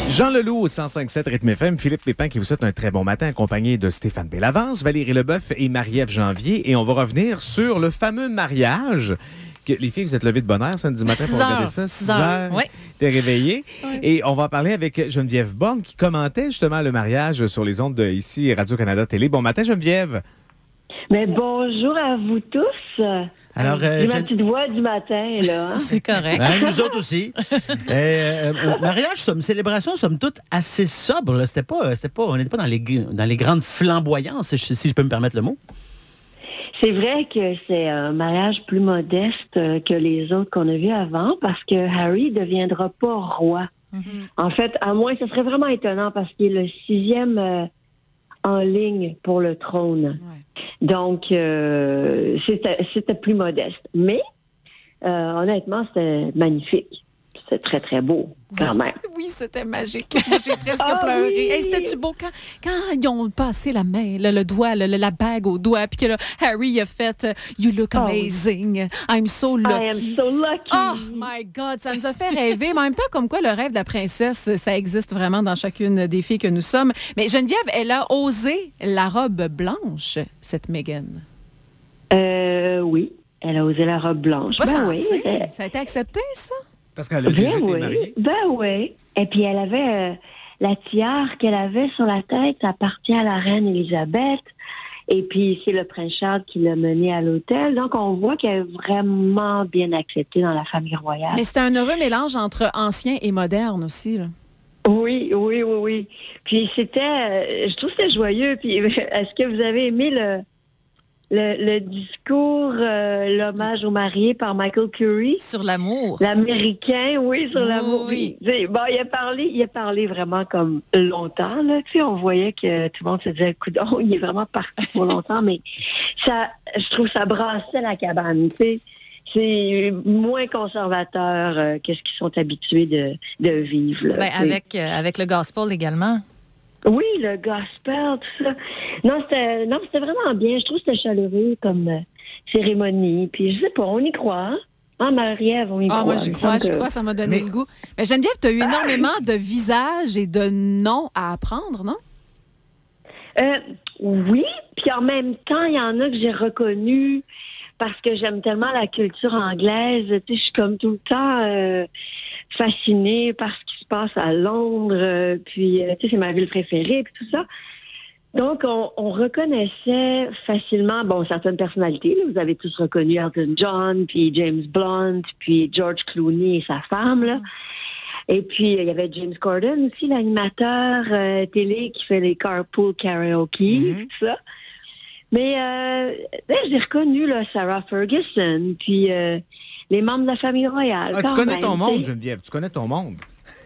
Jean Leloup au 105.7 Rythme FM, Philippe Pépin qui vous souhaite un très bon matin accompagné de Stéphane Bellavance, Valérie Leboeuf et Marie-Ève Janvier. Et on va revenir sur le fameux mariage. Les filles, vous êtes levées de bonne heure samedi matin pour regarder ça. 6 heures. Oui. T'es réveillée. Oui. Et on va en parler avec Geneviève Borne qui commentait justement le mariage sur les ondes de ici Radio-Canada Télé. Bon matin, Geneviève. Mais bonjour à vous tous. Alors, J'ai ma petite voix du matin, là. Hein? C'est correct. nous autres aussi. Mariage, célébration, somme toute, assez sobre. Là. On n'était pas dans les grandes flamboyances, si je peux me permettre le mot. C'est vrai que c'est un mariage plus modeste que les autres qu'on a vus avant parce que Harry ne deviendra pas roi. Mm-hmm. En fait, à moins, ce serait vraiment étonnant parce qu'il est le 6e en ligne pour le trône. Ouais. Donc, c'était plus modeste. Mais, honnêtement, c'était magnifique. C'était très, très beau, quand même. Oui, c'était magique. Moi, j'ai presque pleuré. Oui. Hey, c'était-tu beau quand ils ont passé la main, le doigt, la bague au doigt, puis que là, Harry a fait « You look amazing. I'm so lucky. I am so lucky. » Oh my God, ça nous a fait rêver. Mais en même temps, comme quoi le rêve de la princesse, ça existe vraiment dans chacune des filles que nous sommes. Mais Geneviève, elle a osé la robe blanche, cette Meghan. Oui, elle a osé la robe blanche. Oui, ça a été accepté, ça? Parce qu'elle a déjà été mariée. Oui. Et puis, elle avait la tiare qu'elle avait sur la tête, ça appartient à la reine Élisabeth. Et puis, c'est le prince Charles qui l'a menée à l'hôtel. Donc, on voit qu'elle est vraiment bien acceptée dans la famille royale. Mais c'était un heureux mélange entre ancien et moderne aussi, là. Oui. Puis, je trouve que c'était joyeux. Puis, est-ce que vous avez aimé le discours, l'hommage aux mariés par Michael Curry? Sur l'amour. L'Américain, oui, sur l'amour. Oui. Bon, il a parlé vraiment comme longtemps, là. Tu sais, on voyait que tout le monde se disait, coudonc, il est vraiment parti pour longtemps, mais je trouve que ça brassait la cabane, tu sais. C'est moins conservateur que ce qu'ils sont habitués de vivre, là. Avec le gospel également. Oui, le gospel, tout ça. Non, c'était vraiment bien. Je trouve que c'était chaleureux comme cérémonie. Puis, je sais pas, on y croit. Hein, Marie-Ève, on y croit. Moi, j'y crois, ça m'a donné le goût. Mais Geneviève, tu as eu énormément de visages et de noms à apprendre, non? Oui, puis en même temps, il y en a que j'ai reconnus parce que j'aime tellement la culture anglaise. Tu sais, je suis comme tout le temps fascinée par ce qui se passe à Londres. Puis, tu sais, c'est ma ville préférée, puis tout ça. Donc, on reconnaissait facilement, certaines personnalités. Là, vous avez tous reconnu Elton John, puis James Blunt, puis George Clooney et sa femme, là. Et puis, il y avait James Corden aussi, l'animateur télé qui fait les carpool karaoke, tout ça. Mais j'ai reconnu là, Sarah Ferguson, puis les membres de la famille royale. Tu connais ton monde, Geneviève, tu connais ton monde.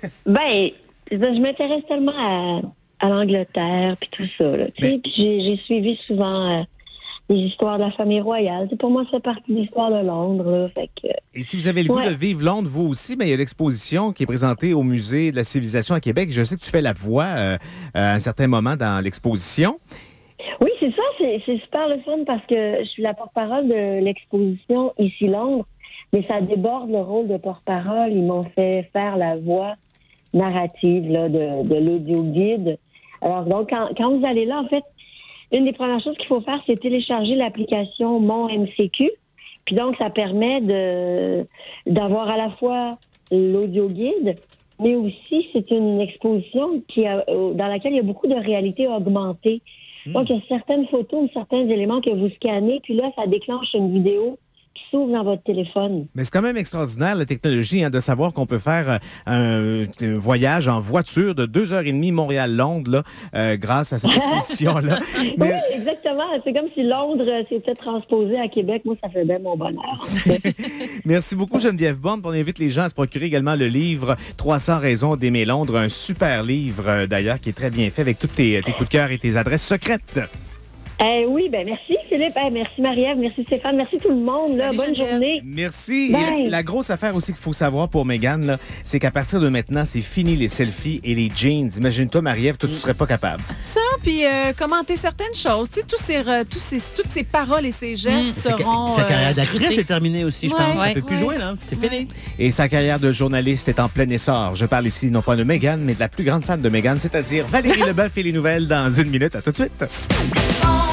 Je m'intéresse tellement à l'Angleterre, puis tout ça. Là, puis j'ai suivi souvent les histoires de la famille royale. Pour moi, ça fait partie de l'histoire de Londres. Là, fait que, et si vous avez le goût de vivre Londres, vous aussi, il y a l'exposition qui est présentée au Musée de la civilisation à Québec. Je sais que tu fais la voix à un certain moment dans l'exposition. Oui, c'est ça. C'est super le fun parce que je suis la porte-parole de l'exposition ici Londres, mais ça déborde le rôle de porte-parole. Ils m'ont fait faire la voix narrative là, de l'audio-guide. Alors, donc, quand vous allez là, en fait, une des premières choses qu'il faut faire, c'est télécharger l'application Mon MCQ. Puis donc, ça permet d'avoir à la fois l'audio-guide, mais aussi, c'est une exposition dans laquelle il y a beaucoup de réalité augmentée. Donc, il y a certaines photos ou certains éléments que vous scannez, puis là, ça déclenche une vidéo qui s'ouvre dans votre téléphone. Mais c'est quand même extraordinaire, la technologie, de savoir qu'on peut faire un voyage en voiture de 2h30 Montréal-Londres grâce à cette exposition-là. Oui, exactement. C'est comme si Londres s'était transposé à Québec. Moi, ça fait bien mon bonheur. Merci beaucoup, Geneviève Borne. On invite les gens à se procurer également le livre 300 raisons d'aimer Londres, un super livre d'ailleurs qui est très bien fait avec tous tes coups de cœur et tes adresses secrètes. Oui, ben merci Philippe, merci Marie-Ève, merci Stéphane, merci tout le monde. Là. Salut, Bonne Geneviève. journée. Merci. Bye. Et la grosse affaire aussi qu'il faut savoir pour Meghan, là, c'est qu'à partir de maintenant, c'est fini les selfies et les jeans. Imagine-toi, Marie-Ève, toi, tu serais pas capable. Ça, puis commenter certaines choses. Tu sais, toutes ces paroles et ces gestes seront. Sa carrière d'actrice scrutés. est terminée aussi, je Ouais, pense. Elle peut ouais. plus jouer, là. C'était fini. Et sa carrière de journaliste est en plein essor. Je parle ici non pas de Meghan, mais de la plus grande fan de Meghan, c'est-à-dire Valérie Leboeuf et les nouvelles dans une minute. À tout de suite.